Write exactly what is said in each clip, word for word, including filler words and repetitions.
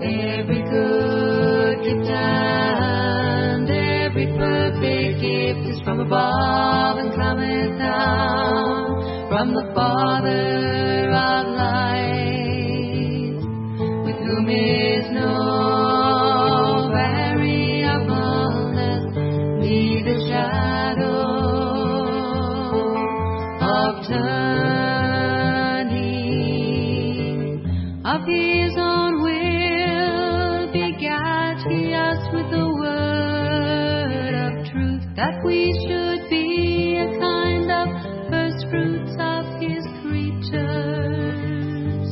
Every good gift and every perfect gift is from above and cometh down from the Father of lights, with whom is no variableness, neither shadow of turning. Of his own will begat he us with the word of truth, that we should be a kind of first fruits of his creatures.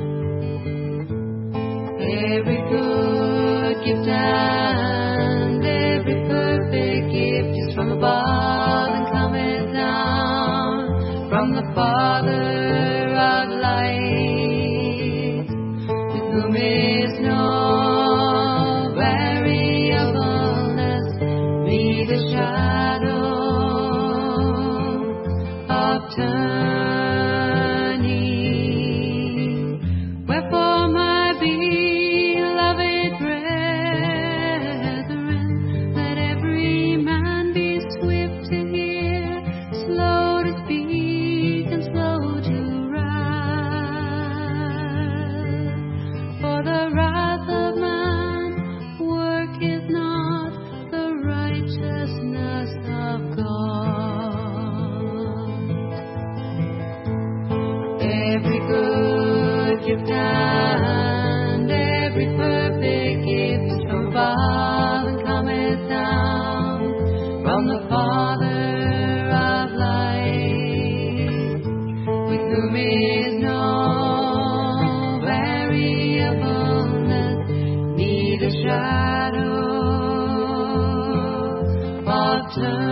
Every good gift and every perfect gift is from above and cometh down from the Father of lights, with whom is no variableness, neither shadow of turning. Wherefore, my beloved brethren, let every man be swift to hear, slow to speak, and slow to wrath. For the wrath of man worketh not the righteousness of God. Every good gift and every perfect gift is from above and cometh down from the Father of lights, with whom is no variableness, neither shadow of turning.